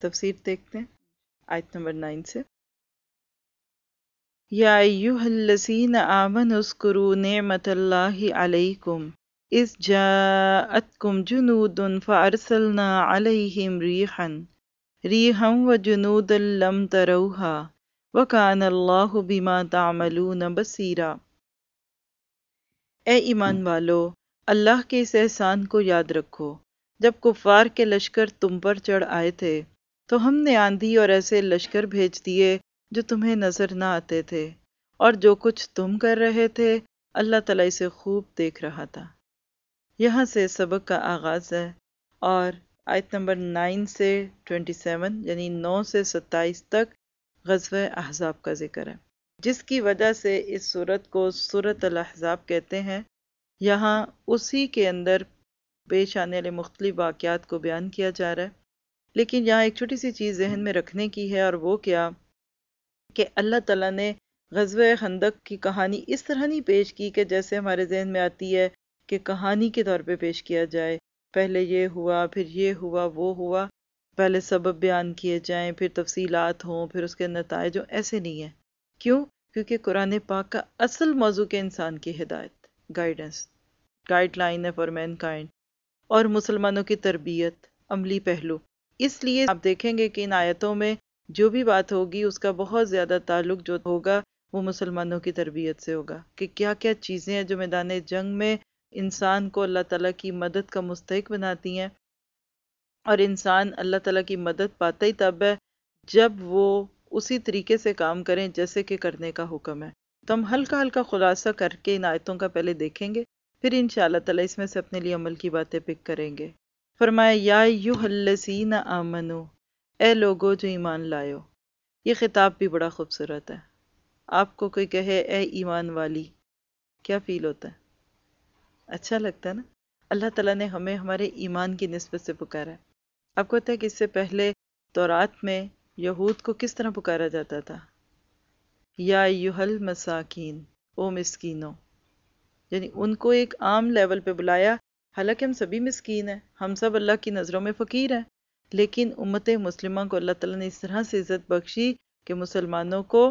تفسیر دیکھتے ہیں آیت نمبر 9 سے۔ یا ایہا الذین آمنوا اذکروا نعمت اللہ علیکم اذ جاءتکم جنود فارسلنا علیہم ریحا وجنودا لم تروہا وکان اللہ بما تعملون بصیرا۔ اے ایمان والو، اللہ کے اس احسان کو یاد رکھو جب کفار کے لشکر تم پر چڑھ آئے تھے تو ہم نے آندھی اور ایسے لشکر بھیج دیے جو تمہیں نظر نہ آتے تھے، اور جو کچھ تم کر رہے تھے اللہ تعالیٰ اسے خوب دیکھ رہا تھا۔ یہاں سے سبق کا آغاز ہے، اور آیت نمبر 9 سے 27 یعنی 9 سے 27 تک غزوہ احزاب کا ذکر ہے، جس کی وجہ سے اس سورت کو سورۃ الاحزاب کہتے ہیں۔ یہاں اسی کے اندر پیش آنے والے مختلف واقعات کو بیان کیا جا رہا ہے، لیکن یہاں ایک چھوٹی سی چیز ذہن میں رکھنے کی ہے، اور وہ کیا کہ اللہ تعالیٰ نے غزوہ خندق کی کہانی اس طرح نہیں پیش کی کہ جیسے ہمارے ذہن میں آتی ہے کہ کہانی کے طور پہ پیش کیا جائے، پہلے یہ ہوا پھر یہ ہوا وہ ہوا، پہلے سبب بیان کیے جائیں پھر تفصیلات ہوں پھر اس کے نتائج ہوں، ایسے نہیں ہے۔ کیوں؟ کیونکہ قرآن پاک کا اصل موضوع کہ انسان کی ہدایت، گائیڈنس، گائیڈ لائن ہے فار مین کائنڈ، اور مسلمانوں کی تربیت، عملی پہلو۔ اس لیے آپ دیکھیں گے کہ ان آیتوں میں جو بھی بات ہوگی اس کا بہت زیادہ تعلق جو ہوگا وہ مسلمانوں کی تربیت سے ہوگا، کہ کیا کیا چیزیں ہیں جو میدان جنگ میں انسان کو اللہ تعالیٰ کی مدد کا مستحق بناتی ہیں، اور انسان اللہ تعالیٰ کی مدد پاتا ہی تب ہے جب وہ اسی طریقے سے کام کریں جیسے کہ کرنے کا حکم ہے۔ تو ہم ہلکا ہلکا خلاصہ کر کے ان آیتوں کا پہلے دیکھیں گے، پھر انشاءاللہ تعالیٰ اس میں سے اپنے لیے عمل کی باتیں پک کریں گے۔ فرمایا یا ایھا الذین آمنو، اے لوگو جو ایمان لائے ہو۔ یہ خطاب بھی بڑا خوبصورت ہے۔ آپ کو کوئی کہے اے ایمان والی، کیا فیل ہوتا ہے؟ اچھا لگتا ہے نا؟ اللہ تعالیٰ نے ہمیں ہمارے ایمان کی نسبت سے پکارا ہے۔ آپ کو پتہ ہے کہ اس سے پہلے تورات میں یہود کو کس طرح پکارا جاتا تھا؟ یا ایھا المساکین، او مسکینوں، یعنی ان کو ایک عام لیول پہ بلایا، حالانکہ ہم سبھی مسکین ہیں، ہم سب اللہ کی نظروں میں فقیر ہیں، لیکن امت مسلمہ کو اللہ تعالیٰ نے اس طرح سے عزت بخشی کہ مسلمانوں کو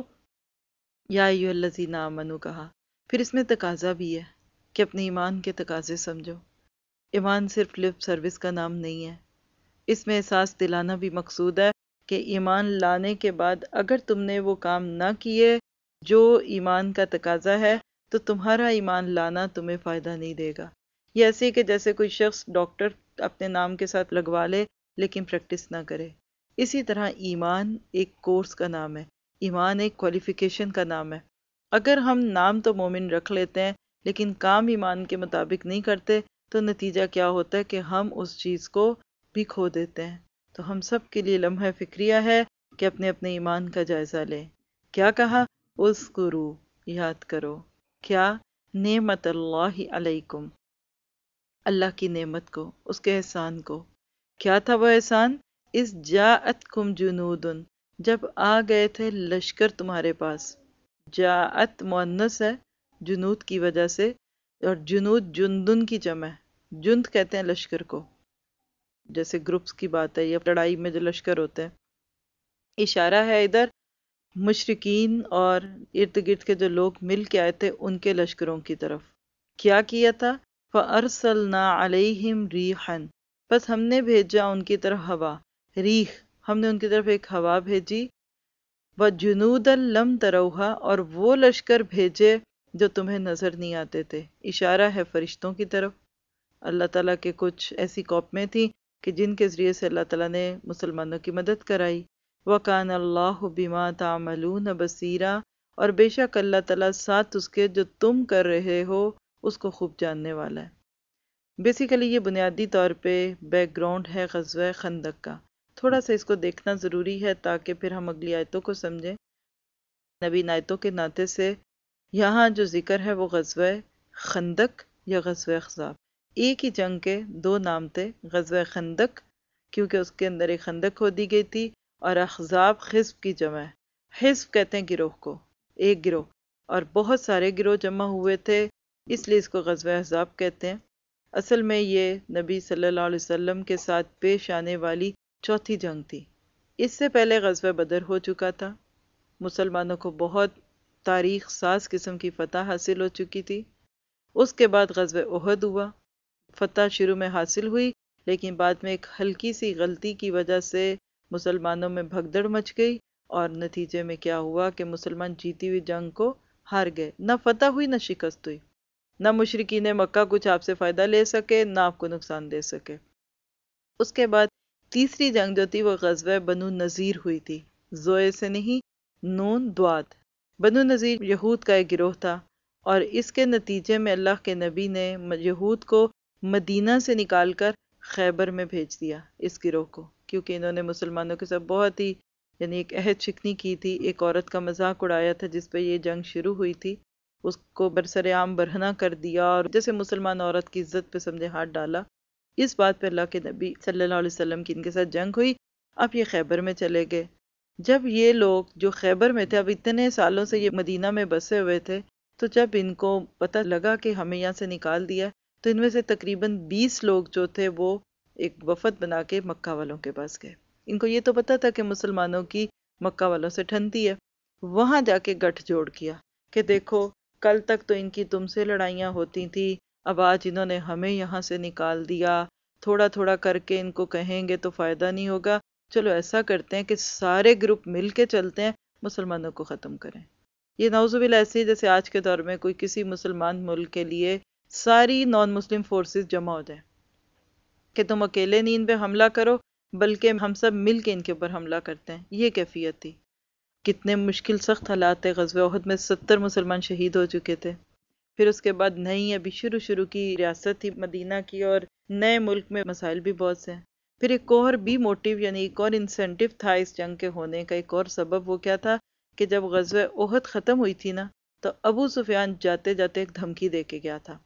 یا ایھا الذین آمنو کہا۔ پھر اس میں تقاضا بھی ہے کہ اپنے ایمان کے تقاضے سمجھو۔ ایمان صرف لپ سروس کا نام نہیں ہے، اس میں احساس دلانا بھی مقصود ہے کہ ایمان لانے کے بعد اگر تم نے وہ کام نہ کیے جو ایمان کا تقاضا ہے تو تمہارا ایمان لانا تمہیں فائدہ نہیں دے گا۔ یہ ایسے کہ جیسے کوئی شخص ڈاکٹر اپنے نام کے ساتھ لگوا لے لیکن پریکٹس نہ کرے، اسی طرح ایمان ایک کورس کا نام ہے، ایمان ایک کوالیفیکیشن کا نام ہے۔ اگر ہم نام تو مومن رکھ لیتے ہیں لیکن کام ایمان کے مطابق نہیں کرتے تو نتیجہ کیا ہوتا ہے کہ ہم اس چیز کو بھی کھو دیتے ہیں۔ تو ہم سب کے لیے لمحہ فکریہ ہے کہ اپنے اپنے ایمان کا جائزہ لیں۔ کیا کہا؟ اذکروا، یاد کرو، کیا؟ نعمت اللہ علیکم، اللہ کی نعمت کو، اس کے احسان کو۔ کیا تھا وہ احسان؟ اذ جاءتکم جنود، جب آ گئے تھے لشکر تمہارے پاس۔ جاءت مؤنث ہے جنود کی وجہ سے، اور جنود جندن کی جمع ہے، جند کہتے ہیں لشکر کو، جیسے گروپس کی بات ہے یا لڑائی میں جو لشکر ہوتے ہیں۔ اشارہ ہے ادھر مشرکین اور ارد گرد کے جو لوگ مل کے آئے تھے ان کے لشکروں کی طرف۔ کیا کیا تھا؟ فَأَرْسَلْنَا عَلَيْهِمْ رِيحًا، بس ہم نے بھیجا ان کی طرف ہوا، ریح، ہم نے ان کی طرف ایک ہوا بھیجی۔ وَجُنُودًا لَمْ تَرَوْهَا، اور وہ لشکر بھیجے جو تمہیں نظر نہیں آتے تھے۔ اشارہ ہے فرشتوں کی طرف۔ اللہ تعالیٰ کے کچھ ایسی قومیں تھیں کہ جن کے ذریعے سے اللہ تعالیٰ نے مسلمانوں کی مدد کرائی۔ وَكَانَ اللَّهُ بِمَا تَعْمَلُونَ بَصِيرًا، اور بے شک اللہ تعالیٰ ساتھ اس کے جو تم کر رہے ہو اس کو خوب جاننے والا ہے۔ بیسیکلی یہ بنیادی طور پہ بیک گراؤنڈ ہے غزوہ خندق کا۔ تھوڑا سا اس کو دیکھنا ضروری ہے تاکہ پھر ہم اگلی آیتوں کو سمجھیں۔ نبی آیتوں کے ناطے سے یہاں جو ذکر ہے وہ غزوہ خندق یا غزوہ احزاب، ایک ہی جنگ کے دو نام تھے۔ غزوہ خندق کیونکہ اس کے اندر ایک خندق کھودی گئی تھی، اور احزاب حزب کی جمع ہے۔ حزب کہتے ہیں گروہ کو، ایک گروہ، اور بہت سارے گروہ جمع ہوئے تھے اس لیے اس کو غزوہ احزاب کہتے ہیں۔ اصل میں یہ نبی صلی اللہ علیہ وسلم کے ساتھ پیش آنے والی چوتھی جنگ تھی۔ اس سے پہلے غزوہ بدر ہو چکا تھا، مسلمانوں کو بہت تاریخ ساز قسم کی فتح حاصل ہو چکی تھی۔ اس کے بعد غزوہ احد ہوا، فتح شروع میں حاصل ہوئی لیکن بعد میں ایک ہلکی سی غلطی کی وجہ سے مسلمانوں میں بھگدڑ مچ گئی، اور نتیجے میں کیا ہوا کہ مسلمان جیتی ہوئی جنگ کو ہار گئے، نہ فتح ہوئی نہ شکست ہوئی، نہ مشرکین مکہ کچھ آپ سے فائدہ لے سکے نہ آپ کو نقصان دے سکے۔ اس کے بعد تیسری جنگ جو تھی وہ غزوہ بنو نذیر ہوئی تھی، زوئے سے نہیں، نون دواد۔ بنو نذیر یہود کا ایک گروہ تھا، اور اس کے نتیجے میں اللہ کے نبی نے یہود کو مدینہ سے نکال کر خیبر میں بھیج دیا، اس گروہ کو، کیونکہ انہوں نے مسلمانوں کے ساتھ بہت ہی ایک عہد شکنی کی تھی، ایک عورت کا مذاق اڑایا تھا جس پہ یہ جنگ شروع ہوئی تھی، اس کو برسر عام برہنہ کر دیا، اور جیسے مسلمان عورت کی عزت پہ سمجھے ہاتھ ڈالا۔ اس بات پہ اللہ کے نبی صلی اللہ علیہ وسلم کی ان کے ساتھ جنگ ہوئی۔ اب یہ خیبر میں چلے گئے۔ جب یہ لوگ جو خیبر میں تھے، اب اتنے سالوں سے یہ مدینہ میں بسے ہوئے تھے، تو جب ان کو پتہ لگا کہ ہمیں یہاں سے نکال دیا، تو ان میں سے تقریباً 20 لوگ جو تھے وہ ایک وفد بنا کے مکہ والوں کے پاس گئے۔ ان کو یہ تو پتہ تھا کہ مسلمانوں کی مکہ والوں سے ٹھنتی ہے، وہاں جا کے گٹھ جوڑ کیا کہ دیکھو کل تک تو ان کی تم سے لڑائیاں ہوتی تھیں، اب آج انہوں نے ہمیں یہاں سے نکال دیا، تھوڑا تھوڑا کر کے ان کو کہیں گے تو فائدہ نہیں ہوگا، چلو ایسا کرتے ہیں کہ سارے گروپ مل کے چلتے ہیں، مسلمانوں کو ختم کریں۔ یہ نعوذ باللہ ایسے ہی جیسے آج کے دور میں کوئی کسی مسلمان ملک کے لیے ساری نان مسلم فورسز جمع ہو جائیں کہ تم اکیلے نہیں ان پہ حملہ کرو بلکہ ہم سب مل کے ان کے اوپر حملہ کرتے ہیں، یہ کیفیت تھی۔ کتنے مشکل سخت حالات تھے، غزوہ احد میں 70 مسلمان شہید ہو چکے تھے۔ پھر اس کے بعد نئی ابھی شروع کی ریاست تھی مدینہ کی، اور نئے ملک میں مسائل بھی بہت سے ہیں۔ پھر ایک اور بھی موٹیو یعنی ایک اور انسینٹیو تھا اس جنگ کے ہونے کا، ایک اور سبب، وہ کیا تھا کہ جب غزوہ احد ختم ہوئی تھی نا، تو ابو سفیان جاتے جاتے ایک دھمکی دے کے گیا تھا،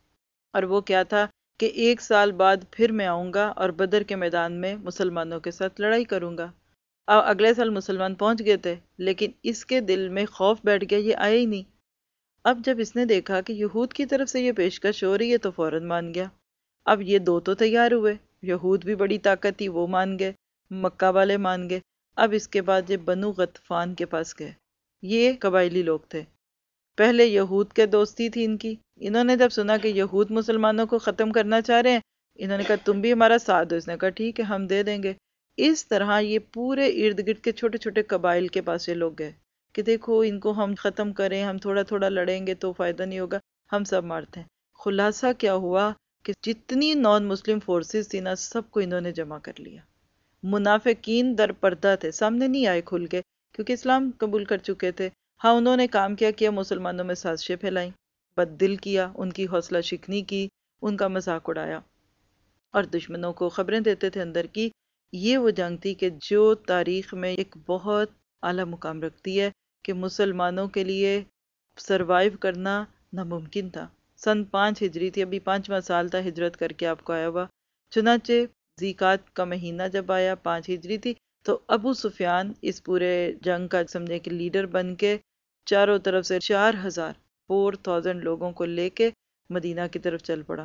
اور وہ کیا تھا کہ 1 سال بعد پھر میں آؤں گا اور بدر کے میدان میں مسلمانوں کے ساتھ لڑائی کروں گا۔ اگلے سال مسلمان پہنچ گئے تھے لیکن اس کے دل میں خوف بیٹھ گیا، یہ آیا ہی نہیں۔ اب جب اس نے دیکھا کہ یہود کی طرف سے یہ پیشکش ہو رہی ہے تو فوراً مان گیا۔ اب یہ دو تو تیار ہوئے، یہود بھی بڑی طاقت تھی، وہ مان گئے، مکہ والے مان گئے۔ اب اس کے بعد یہ بنو غطفان کے پاس گئے، یہ قبائلی لوگ تھے، پہلے یہود کے دوستی تھی ان کی، انہوں نے جب سنا کہ یہود مسلمانوں کو ختم کرنا چاہ رہے ہیں، انہوں نے کہا تم بھی ہمارا ساتھ دو، اس نے کہا ٹھیک ہے ہم دے دیں گے۔ اس طرح یہ پورے ارد گرد کے چھوٹے چھوٹے قبائل کے پاس یہ لوگ گئے کہ دیکھو ان کو ہم ختم کریں، ہم تھوڑا تھوڑا لڑیں گے تو فائدہ نہیں ہوگا، ہم سب مارتے ہیں۔ خلاصہ کیا ہوا کہ جتنی نان مسلم فورسز تھی نا، سب کو انہوں نے جمع کر لیا۔ منافقین در پردہ تھے، سامنے نہیں آئے کھل کے کیونکہ اسلام قبول کر چکے تھے۔ ہاں انہوں نے کام کیا مسلمانوں میں سازشیں پھیلائیں، بد دل کیا، ان کی حوصلہ شکنی کی، ان کا مذاق اڑایا، اور دشمنوں کو خبریں دیتے تھے اندر کی۔ یہ وہ جنگ تھی کہ جو تاریخ میں ایک بہت اعلیٰ مقام رکھتی ہے کہ مسلمانوں کے لیے سروائیو کرنا ناممکن تھا۔ سن 5 ہجری تھی، ابھی 5واں سال تھا ہجرت کر کے آپ کو آیا ہوا۔ چنانچہ ذیقات کا مہینہ جب آیا، 5 ہجری تھی، تو ابو سفیان اس پورے جنگ کا سمجھے کہ لیڈر بن کے چاروں طرف سے 4,000 لوگوں کو لے کے مدینہ کی طرف چل پڑا،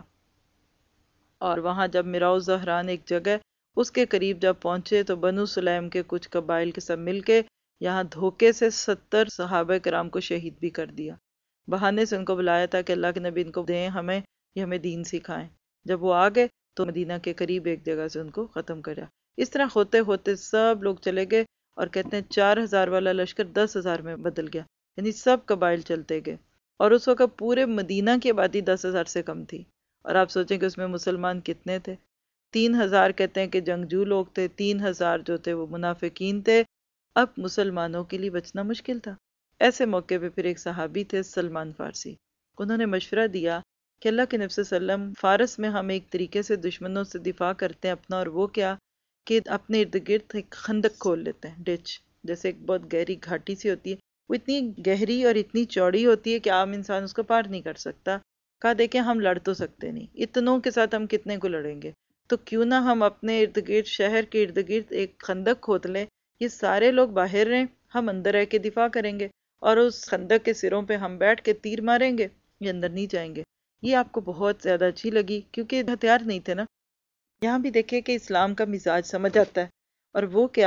اور وہاں جب مراؤ زہران ایک جگہ اس کے قریب جب پہنچے تو بنو سلیم کے کچھ قبائل کے سب مل کے یہاں دھوکے سے 70 صحابہ کرام کو شہید بھی کر دیا۔ بہانے سے ان کو بلایا تھا کہ اللہ کے نبی ان کو دیں ہمیں، یہ ہمیں دین سکھائیں۔ جب وہ آ گئے تو مدینہ کے قریب ایک جگہ سے ان کو ختم کرا۔ اس طرح ہوتے ہوتے سب لوگ چلے گئے، اور کہتے ہیں 4,000 والا لشکر 10,000 میں بدل گیا، یعنی سب قبائل چلتے گئے، اور اس وقت پورے مدینہ کی آبادی 10,000 سے کم تھی، اور آپ سوچیں کہ اس میں مسلمان کتنے تھے؟ 3,000 کہتے ہیں کہ جنگجو لوگ تھے، 3,000 جو تھے وہ منافقین تھے۔ اب مسلمانوں کے لیے بچنا مشکل تھا۔ ایسے موقع پہ پھر ایک صحابی تھے سلمان فارسی، انہوں نے مشورہ دیا کہ اللہ کے نبی صلی اللہ علیہ وسلم، فارس میں ہم ایک طریقے سے دشمنوں سے دفاع کرتے ہیں اپنا، اور وہ کیا کہ اپنے ارد گرد ایک خندق کھول لیتے ہیں، ڈچ، جیسے ایک بہت گہری گھاٹی سی ہوتی ہے، وہ اتنی گہری اور اتنی چوڑی ہوتی ہے کہ عام انسان اس کو پار نہیں کر سکتا۔ کہا دیکھیں ہم لڑ تو سکتے نہیں، اتنوں کے ساتھ ہم کتنے کو لڑیں گے، تو کیوں نہ ہم اپنے ارد گرد، شہر کے ارد گرد ایک خندق کھود لیں، یہ سارے لوگ باہر رہیں، ہم اندر رہ کے دفاع کریں گے، اور اس خندق کے سروں پہ ہم بیٹھ کے تیر ماریں گے، یہ اندر نہیں جائیں گے۔ یہ آپ کو بہت زیادہ اچھی لگی کیونکہ ہتھیار نہیں تھے نا۔ یہاں بھی دیکھیں کہ اسلام کا مزاج سمجھ آتا ہے، اور وہ کیا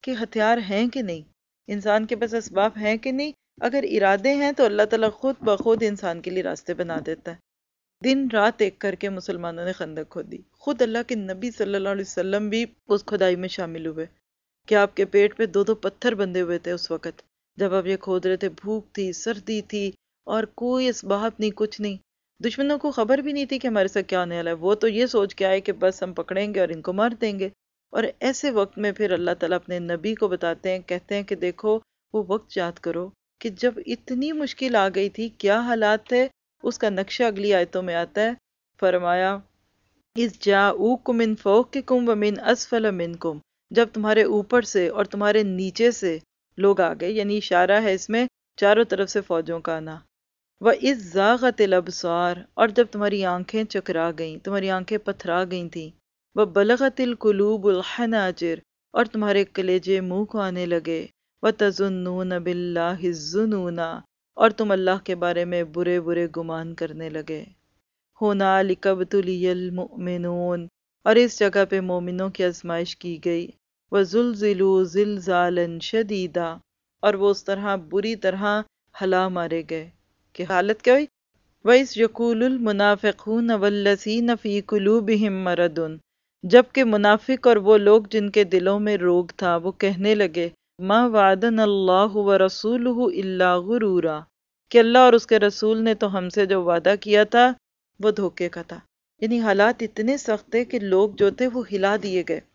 کہ ہتھیار ہیں کہ نہیں، انسان کے پاس اسباب ہیں کہ نہیں. اگر ارادے ہیں تو اللہ تعالیٰ خود بخود انسان کے لیے راستے بنا دیتا ہے. دن رات ایک کر کے مسلمانوں نے خندق کھودی. خود اللہ کے نبی صلی اللہ علیہ وسلم بھی اس کھدائی میں شامل ہوئے کہ آپ کے پیٹ پہ 2 پتھر بندھے ہوئے تھے اس وقت جب آپ یہ کھود رہے تھے. بھوک تھی، سردی تھی، اور کوئی اسباب نہیں، کچھ نہیں. دشمنوں کو خبر بھی نہیں تھی کہ ہمارے ساتھ کیا ہونے والا ہے. وہ تو یہ سوچ کے آئے کہ بس ہم پکڑیں گے اور ان کو مار دیں گے. اور ایسے وقت میں پھر اللہ تعالیٰ اپنے نبی کو بتاتے ہیں، کہتے ہیں کہ دیکھو وہ وقت یاد کرو کہ جب اتنی مشکل آ گئی تھی، کیا حالات تھے. اس کا نقشہ اگلی آیتوں میں آتا ہے. فرمایا اِذْ جَاءُوكُم مِّن فَوْقِكُمْ وَمِنْ أَسْفَلَ مِنْكُمْ، جب تمہارے اوپر سے اور تمہارے نیچے سے لوگ آ گئے، یعنی اشارہ ہے اس میں چاروں طرف سے فوجوں کا آنا. وَإِذْ زَاغَتِ الْأَبْصَارُ، اور جب تمہاری آنکھیں چکرا گئیں، تمہاری آنکھیں پتھرا گئی تھیں. وَبَلَغَتِ الْقُلُوبُ الْحَنَاجِرَ، اور تمہارے کلیجے منہ کو آنے لگے. وَتَظُنُّونَ بِاللَّهِ الظُّنُونَ، اور تم اللہ کے بارے میں برے برے گمان کرنے لگے. ہُنَالِکَ ابْتُلِیَ الْمُؤْمِنُونَ، اور اس جگہ پہ مومنوں کی آزمائش کی گئی. وَزُلْزِلُوا زِلْزَالًا شَدِیدًا، اور وہ اس طرح بری طرح ہلا مارے گئے کہ حالت کیا ہوئی. وَإِذْ يَقُولُ الْمُنَافِقُونَ وَالَّذِينَ فِي قُلُوبِهِم مَّرَضٌ، جبکہ منافق اور وہ لوگ جن کے دلوں میں روگ تھا وہ کہنے لگے مَا وَعَدَنَا اللَّهُ وَرَسُولُهُ إِلَّا غُرُورًا، کہ اللہ اور اس کے رسول نے تو ہم سے جو وعدہ کیا تھا وہ دھوکے کا تھا. یعنی حالات اتنے سخت تھے کہ لوگ جو تھے وہ ہلا دیے گئے.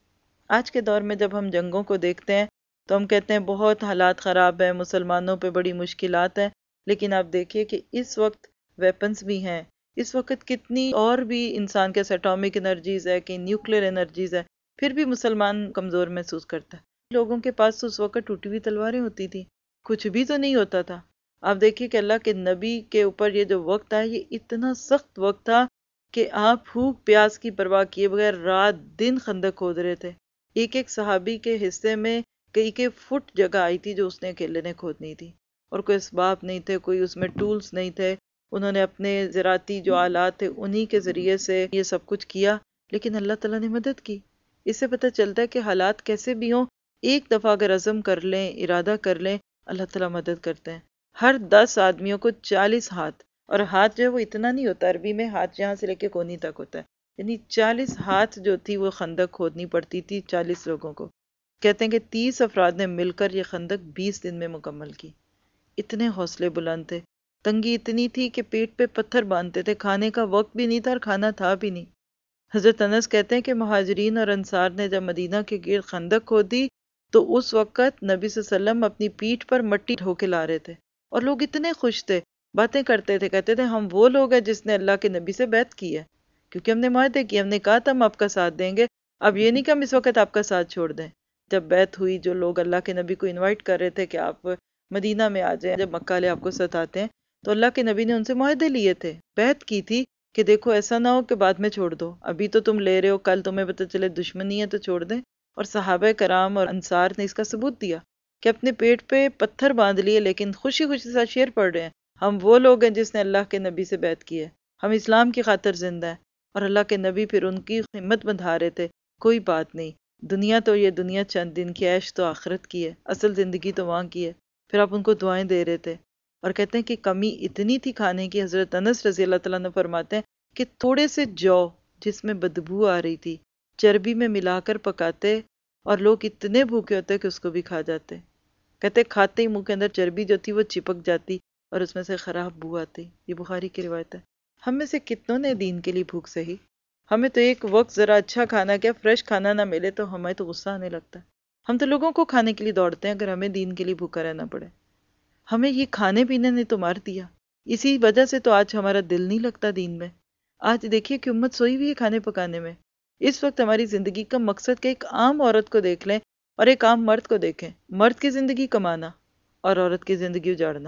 آج کے دور میں جب ہم جنگوں کو دیکھتے ہیں تو ہم کہتے ہیں بہت حالات خراب ہیں، مسلمانوں پہ بڑی مشکلات ہیں. لیکن آپ دیکھیے کہ اس وقت ویپنز بھی ہیں، اس وقت کتنی اور بھی انسان کے اٹامک انرجیز ہے، کہ نیوکلیر انرجیز ہے، پھر بھی مسلمان کمزور محسوس کرتا ہے. لوگوں کے پاس تو اس وقت ٹوٹی ہوئی تلواریں ہوتی تھی، کچھ بھی تو نہیں ہوتا تھا. آپ دیکھیے کہ اللہ کے نبی کے اوپر یہ جو وقت آیا یہ اتنا سخت وقت تھا کہ آپ بھوک پیاس کی پرواہ کیے بغیر رات دن خندق کھود رہے تھے. ایک ایک صحابی کے حصے میں کئی فٹ جگہ آئی تھی جو اس نے اکیلے نے کھودنی تھی، اور کوئی اسباب نہیں تھے، کوئی اس میں ٹولز نہیں تھے. انہوں نے اپنے زراعتی جو آلات تھے انہی کے ذریعے سے یہ سب کچھ کیا، لیکن اللہ تعالیٰ نے مدد کی. اس سے پتہ چلتا ہے کہ حالات کیسے بھی ہوں، ایک دفعہ اگر عزم کر لیں، ارادہ کر لیں، اللہ تعالیٰ مدد کرتے ہیں. ہر 10 آدمیوں کو 40 ہاتھ، اور ہاتھ جو ہے وہ اتنا نہیں ہوتا، عربی میں ہاتھ یہاں سے لے کے کونی تک ہوتا ہے، یعنی 40 ہاتھ جو تھی وہ خندق کھودنی پڑتی تھی 40 لوگوں کو. کہتے ہیں کہ 30 افراد نے مل کر یہ خندق 20 دن میں مکمل کی. اتنے حوصلے بلند تھے. تنگی اتنی تھی کہ پیٹ پہ پتھر باندھتے تھے، کھانے کا وقت بھی نہیں تھا اور کھانا تھا بھی نہیں. حضرت انس کہتے ہیں کہ مہاجرین اور انصار نے جب مدینہ کے گرد خندق کھودی تو اس وقت نبی صلی اللہ علیہ وسلم اپنی پیٹھ پر مٹی ڈھو کے لا رہے تھے، اور لوگ اتنے خوش تھے، باتیں کرتے تھے، کہتے تھے ہم وہ لوگ ہیں جس نے اللہ کے نبی سے بیعت کی ہے، کیونکہ ہم نے معاہدے کیے، ہم نے کہا تھا ہم آپ کا ساتھ دیں گے. اب یہ نہیں کہ ہم اس وقت آپ کا ساتھ چھوڑ دیں. جب بیعت ہوئی، جو لوگ اللہ کے نبی کو انوائٹ کر رہے تھے کہ آپ مدینہ میں آ جائیں، جب مکہ والے آپ کو ستاتے ہیں، تو اللہ کے نبی نے ان سے معاہدے لیے تھے، بیعت کی تھی کہ دیکھو ایسا نہ ہو کہ بعد میں چھوڑ دو، ابھی تو تم لے رہے ہو، کل تمہیں پتہ چلے دشمنی ہے تو چھوڑ دیں. اور صحابہ کرام اور انصار نے اس کا ثبوت دیا کہ اپنے پیٹ پہ پتھر باندھ لیے لیکن خوشی خوشی سے شعر پڑھ رہے ہیں ہم وہ لوگ ہیں جس نے اللہ کے نبی سے بیعت کی ہے، ہم اسلام کی خاطر زندہ ہیں. اور اللہ کے نبی پھر ان کی ہمت بندھا رہے تھے، کوئی بات نہیں، دنیا تو یہ دنیا چند دن کی، عیش تو آخرت کی ہے، اصل زندگی تو وہاں کی ہے. پھر آپ ان کو دعائیں دے رہے تھے. اور کہتے ہیں کہ کمی اتنی تھی کھانے کی، حضرت انس رضی اللہ تعالیٰ عنہ فرماتے ہیں کہ تھوڑے سے جو جس میں بدبو آ رہی تھی چربی میں ملا کر پکاتے اور لوگ اتنے بھوکے ہوتے کہ اس کو بھی کھا جاتے. کہتے کھاتے ہی منہ کے اندر چربی جو تھی وہ چپک جاتی اور اس میں سے خراب بو آتی. یہ بخاری کی روایت ہے. ہم میں سے کتنوں نے دین کے لیے بھوک سہی؟ ہمیں تو ایک وقت ذرا اچھا کھانا کیا فریش کھانا نہ ملے تو ہمیں تو غصہ آنے لگتا ہے. ہم تو لوگوں کو کھانے کے لیے دوڑتے ہیں اگر ہمیں دین کے لیے بھوکا رہنا پڑے. ہمیں یہ کھانے پینے نے تو مار دیا، اسی وجہ سے تو آج ہمارا دل نہیں لگتا دین میں. آج دیکھیے کہ امت سوئی ہوئی ہے کھانے پکانے میں. اس وقت ہماری زندگی کا مقصد کہ ایک عام عورت کو دیکھ لیں اور ایک عام مرد کو دیکھیں. مرد کی زندگی کمانا اور عورت کی زندگی اجاڑنا،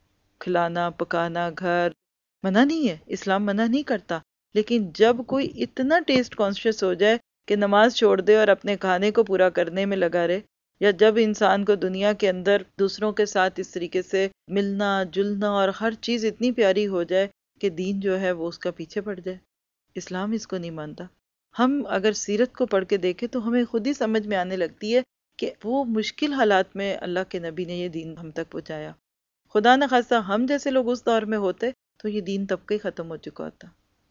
کھلانا پکانا، گھر. منع نہیں ہے، اسلام منع نہیں کرتا، لیکن جب کوئی اتنا ٹیسٹ کانشیس ہو جائے کہ نماز چھوڑ دے اور اپنے کھانے کو پورا کرنے میں لگا رہے، یا جب انسان کو دنیا کے اندر دوسروں کے ساتھ اس طریقے سے ملنا جلنا اور ہر چیز اتنی پیاری ہو جائے کہ دین جو ہے وہ اس کا پیچھے پڑ جائے، اسلام اس کو نہیں مانتا. ہم اگر سیرت کو پڑھ کے دیکھیں تو ہمیں خود ہی سمجھ میں آنے لگتی ہے کہ وہ مشکل حالات میں اللہ کے نبی نے یہ دین ہم تک پہنچایا. خدا نہ خواستہ ہم جیسے لوگ اس دور میں ہوتے تو یہ دین تب کا ہی ختم ہو چکا ہوتا.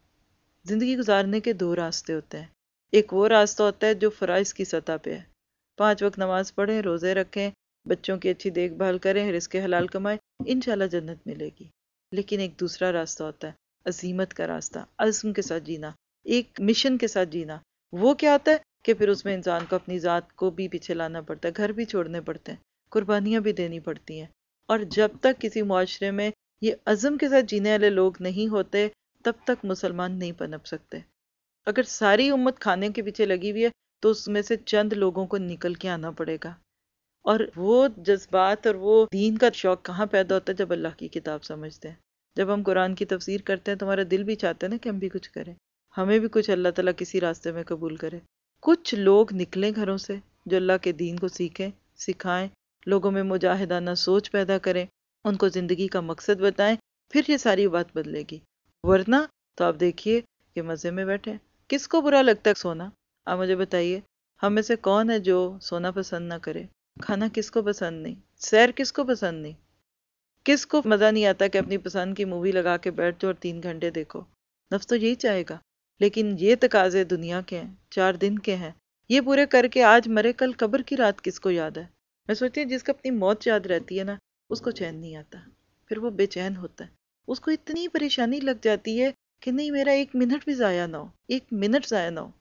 زندگی گزارنے کے دو راستے ہوتے ہیں. ایک وہ راستہ ہوتا ہے جو فرائض کی سطح پہ ہے، 5 وقت نماز پڑھیں، روزے رکھیں، بچوں کی اچھی دیکھ بھال کریں، رزق حلال کمائیں، انشاءاللہ جنت ملے گی. لیکن ایک دوسرا راستہ ہوتا ہے، عزیمت کا راستہ، عزم کے ساتھ جینا، ایک مشن کے ساتھ جینا. وہ کیا ہوتا ہے کہ پھر اس میں انسان کو اپنی ذات کو بھی پیچھے لانا پڑتا ہے، گھر بھی چھوڑنے پڑتے ہیں، قربانیاں بھی دینی پڑتی ہیں. اور جب تک کسی معاشرے میں یہ عزم کے ساتھ جینے والے لوگ نہیں ہوتے تب تک مسلمان نہیں پنپ سکتے. اگر ساری امت کھانے کے پیچھے لگی ہوئی ہے تو اس میں سے چند لوگوں کو نکل کے آنا پڑے گا. اور وہ جذبات اور وہ دین کا شوق کہاں پیدا ہوتا ہے؟ جب اللہ کی کتاب سمجھتے ہیں، جب ہم قرآن کی تفسیر کرتے ہیں تو ہمارا دل بھی چاہتا ہے نا کہ ہم بھی کچھ کریں، ہمیں بھی کچھ اللہ تعالیٰ کسی راستے میں قبول کرے. کچھ لوگ نکلیں گھروں سے جو اللہ کے دین کو سیکھیں، سکھائیں، لوگوں میں مجاہدانہ سوچ پیدا کریں، ان کو زندگی کا مقصد بتائیں، پھر یہ ساری بات بدلے گی. ورنہ تو آپ دیکھیے کہ مزے میں بیٹھے. کس کو برا لگتا ہے سونا؟ آپ مجھے بتائیے. ہم میں سے کون ہے جو سونا پسند نہ کرے؟ کھانا کس کو پسند نہیں؟ سیر کس کو پسند نہیں؟ کس کو مزہ نہیں آتا کہ اپنی پسند کی مووی لگا کے بیٹھ جاؤ اور 3 گھنٹے دیکھو؟ نفس تو یہی چاہے گا. لیکن یہ تقاضے دنیا کے ہیں، 4 دن کے ہیں، یہ پورے کر کے آج مرے کل قبر کی رات کس کو یاد ہے؟ میں سوچتی ہوں جس کو اپنی موت یاد رہتی ہے نا اس کو چین نہیں آتا، پھر وہ بے چین ہوتا ہے. اس کو اتنی پریشانی لگ جاتی ہے کہ نہیں میرا 1 منٹ بھی ضائع نہ ہو، 1 منٹ ضائع نہ ہو.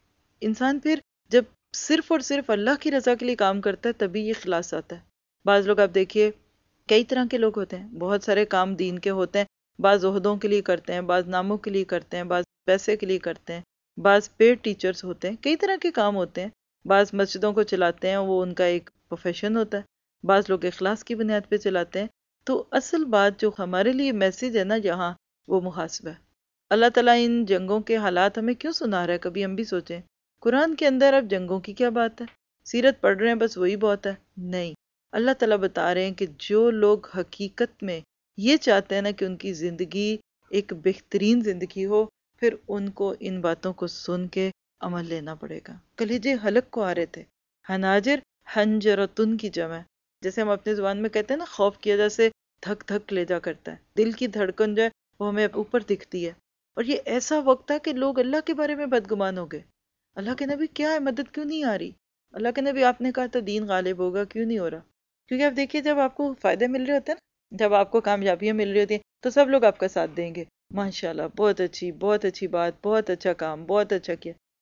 انسان پھر جب صرف اور صرف اللہ کی رضا کے لیے کام کرتا ہے تبھی یہ اخلاص آتا ہے. بعض لوگ آپ دیکھیے کئی طرح کے لوگ ہوتے ہیں، بہت سارے کام دین کے ہوتے ہیں، بعض عہدوں کے لیے کرتے ہیں، بعض ناموں کے لیے کرتے ہیں، بعض پیسے کے لیے کرتے ہیں، بعض پیڈ ٹیچرز ہوتے ہیں، کئی طرح کے کام ہوتے ہیں. بعض مسجدوں کو چلاتے ہیں، وہ ان کا ایک پروفیشن ہوتا ہے، بعض لوگ اخلاص کی بنیاد پہ چلاتے ہیں. تو اصل بات جو ہمارے لیے میسیج ہے نا یہاں، وہ محاسبہ ہے. اللہ تعالیٰ ان جنگوں کے حالات ہمیں کیوں سنا رہا ہے؟ کبھی ہم بھی سوچیں. قرآن کے اندر اب جنگوں کی کیا بات ہے؟ سیرت پڑھ رہے ہیں بس وہی بہت ہے؟ نہیں، اللہ تعالیٰ بتا رہے ہیں کہ جو لوگ حقیقت میں یہ چاہتے ہیں نا کہ ان کی زندگی ایک بہترین زندگی ہو، پھر ان کو ان باتوں کو سن کے عمل لینا پڑے گا. کلیجے حلق کو آ رہے تھے. حناجر حنجرتن کی جمع ہے. جیسے ہم اپنی زبان میں کہتے ہیں نا خوف کی وجہ سے دھک دھک لے جا کرتا ہے، دل کی دھڑکن جو ہے وہ ہمیں اوپر دکھتی ہے. اور یہ ایسا وقت تھا کہ لوگ اللہ کے بارے میں بدگمان ہو گئے. اللہ کے نبی کیا ہے، مدد کیوں نہیں آ رہی؟ اللہ کے نبی آپ نے کہا تھا دین غالب ہوگا، کیوں نہیں ہو رہا؟ کیونکہ آپ دیکھیے جب آپ کو فائدے مل رہے ہوتے ہیں نا، جب آپ کو کامیابیاں مل رہی ہوتی ہیں تو سب لوگ آپ کا ساتھ دیں گے. ماشاءاللہ بہت اچھی بات، بہت اچھا کام، بہت اچھا کیا.